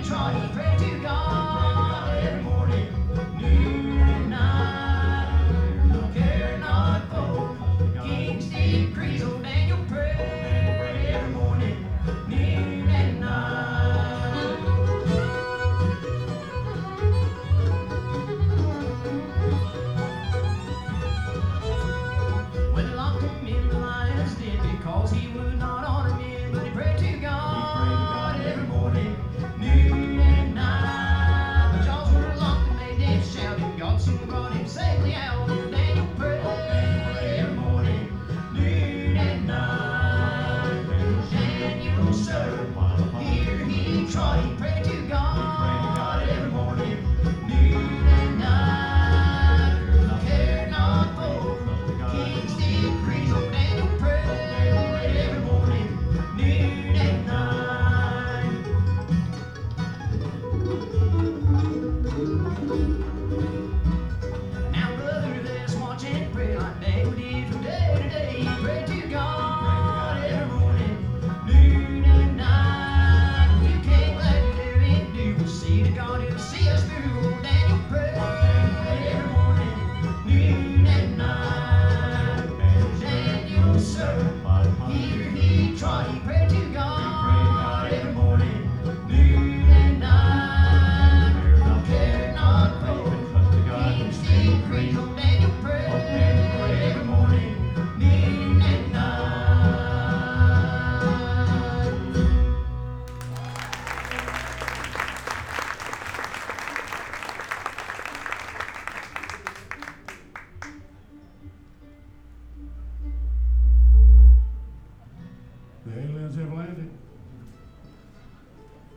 trod, he prayed to God every morning, noon and night. Cared not for King Steve Crease, old Daniel prayed every morning, noon and night. Well, they locked him in the lion's den because he would not honor men, but he prayed to God every morning, noon and night. The jaws were locked and made them shout, and God soon brought him safely out. Daniel prayed every morning, noon and night. Daniel, sir, here he trod, he prayed